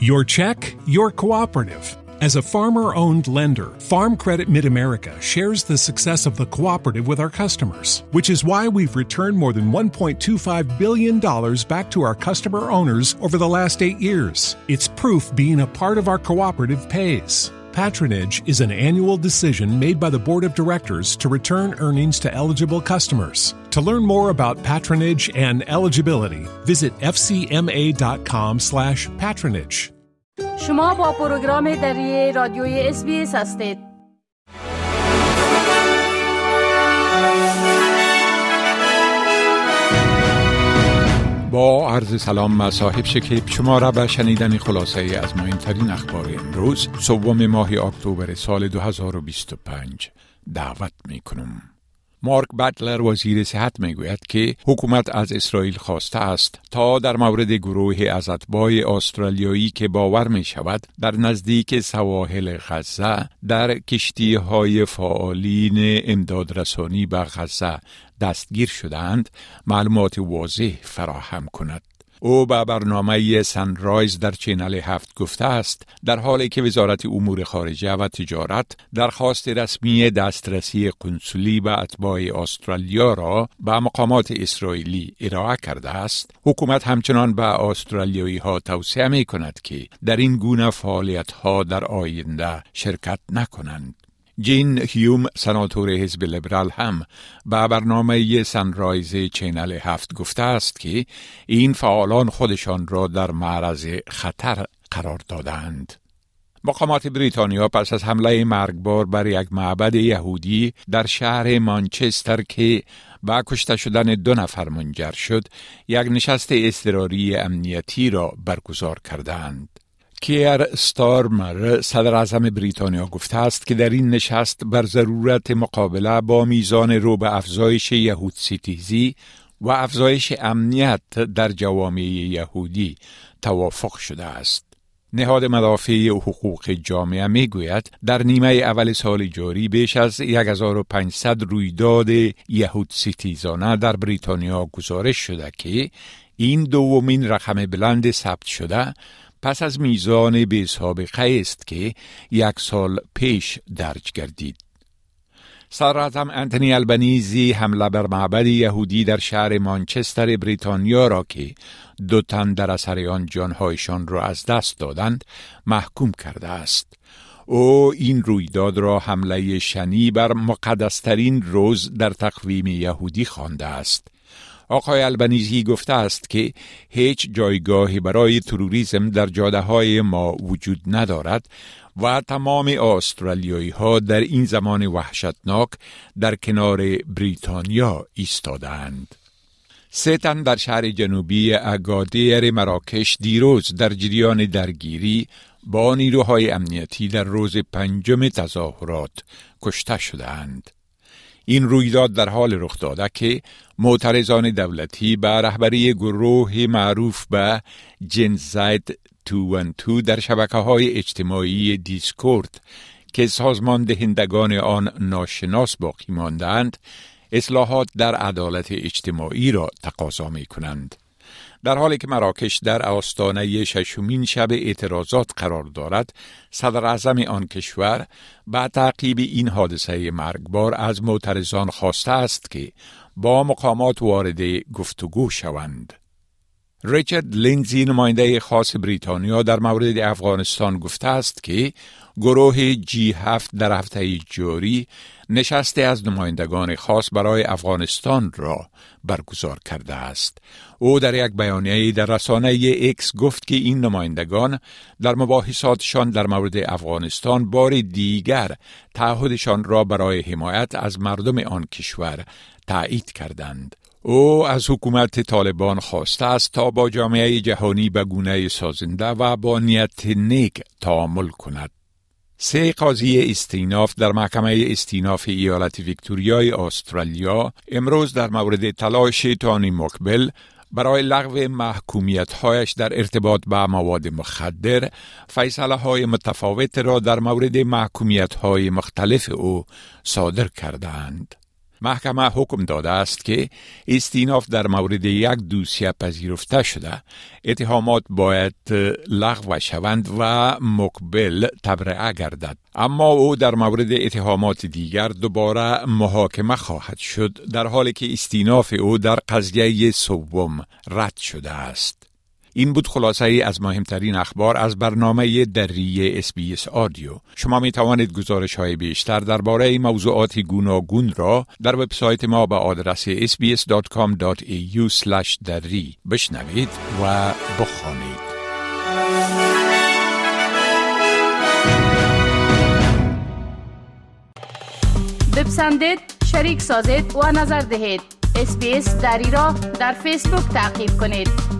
Your check, your cooperative. As a farmer-owned lender, Farm Credit Mid-America shares the success of the cooperative with our customers, which is why we've returned more than $1.25 billion back to our customer owners over the last 8 years. It's proof being a part of our cooperative pays. Patronage is an annual decision made by the Board of Directors to return earnings to eligible customers. To learn more about patronage and eligibility, visit fcma.com/patronage. شما با پروگرام دری رادیوی SBS هستید. با عرض سلام مصاحب شکیب شما را به شنیدن خلاصه از مهمترین اخبار امروز سوم ماه اکتبر سال 2025 دعوت می کنم. مارک باتلر وزیر صحت می گوید که حکومت از اسرائیل خواسته است تا در مورد گروه از اتباع استرالیایی که باور می شود در نزدیک سواحل غزه در کشتی های فعالین امدادرسانی به غزه دستگیر شدند معلومات واضح فراهم کند. او به برنامه سنرایز در چینل 7 گفته است در حالی که وزارت امور خارجه و تجارت درخواست رسمی دسترسی قنسولی به اتباع استرالیا را به مقامات اسرائیلی ارائه کرده است، حکومت همچنان به استرالیایی ها توصیه می کند که در این گونه فعالیت ها در آینده شرکت نکنند. جین هیوم سناتور حزب لیبرال هم به برنامه سنرایز چینل 7 گفته است که این فعالان خودشان را در معرض خطر قرار دادند. مقامات بریتانیا پس از حمله مرگبار بر یک معبد یهودی در شهر مانچستر که به کشته شدن 2 نفر منجر شد، یک نشست اضطراری امنیتی را برگزار کردند. کیر ستارمر صدر اعظم بریتانیا گفته است که در این نشست بر ضرورت مقابله با میزان رو به افزایش یهود ستیزی و افزایش امنیت در جوامع یهودی توافق شده است. نهاد مدافع حقوق جامعه می گوید در نیمه اول سال جاری بیش از 1500 رویداد یهود ستیزانه در بریتانیا گزارش شده که این دومین رقم بلند ثبت شده پس از میزان بی سابقه است که 1 سال پیش درج گردید. صدراعظم انتونی البنیزی حمله بر معبد یهودی در شهر مانچستر بریتانیا را که 2 تن در اثر آن جانهایشان را از دست دادند محکوم کرده است. او این رویداد را حمله شنی بر مقدسترین روز در تقویم یهودی خوانده است. آقای البنیزی گفته است که هیچ جایگاهی برای تروریسم در جاده‌های ما وجود ندارد و تمام استرالیایی ها در این زمان وحشتناک در کنار بریتانیا ایستادند. 3 تن در شهر جنوبی اگادیر مراکش دیروز در جریان درگیری با نیروهای امنیتی در روز 5 تظاهرات کشته شدند. این رویداد در حال رخ داده که معترضان دولتی به رهبری گروه معروف به جنزاید 212 در شبکه‌های اجتماعی دیسکورد که سازمان دهندگان آن ناشناس باقی ماندند، اصلاحات در عدالت اجتماعی را تقاضا می کنند. در حالی که مراکش در آستانه 6مین شب اعتراضات قرار دارد، صدر اعظم آن کشور بعد تعقیب این حادثه مرگبار از معترضان خواسته است که با مقامات وارد گفتگو شوند. ریچارد لینزی نماینده خاص بریتانیا در مورد افغانستان گفته است که گروه G7 در هفته جاری نشستی از نمایندگان خاص برای افغانستان را برگزار کرده است. او در یک بیانیه در رسانه ایکس گفت که این نمایندگان در مباحثاتشان در مورد افغانستان بار دیگر تعهدشان را برای حمایت از مردم آن کشور تایید کردند. او از حکومت طالبان خواسته است تا با جامعه جهانی به گونه سازنده و با نیت نیک تعامل کند. 3 قاضی استیناف در محکمه استیناف ایالت ویکتوریای استرالیا امروز در مورد تلاش تانی مقبل برای لغو محکومیت‌هایش در ارتباط با مواد مخدر فیصله‌های متفاوت را در مورد محکومیت‌های مختلف او صادر کردند. محکمه حکم داده است که استیناف در مورد یک دوسیه پذیرفته شده، اتهامات باید لغو شوند و مقبل تبرئه گردد. اما او در مورد اتهامات دیگر دوباره محاکمه خواهد شد، در حالی که استیناف او در قضیه سوم رد شده است. این بود خلاصه ای از مهمترین اخبار از برنامه دری SBS آدیو. شما می توانید گزارش های بیشتر درباره موضوعات گوناگون را در وبسایت ما به آدرس sbs.com.au/dari بشنوید و بخوانید. بپسندید، شریک سازید و نظر دهید. SBS دری را در فیسبوک تعقیب کنید.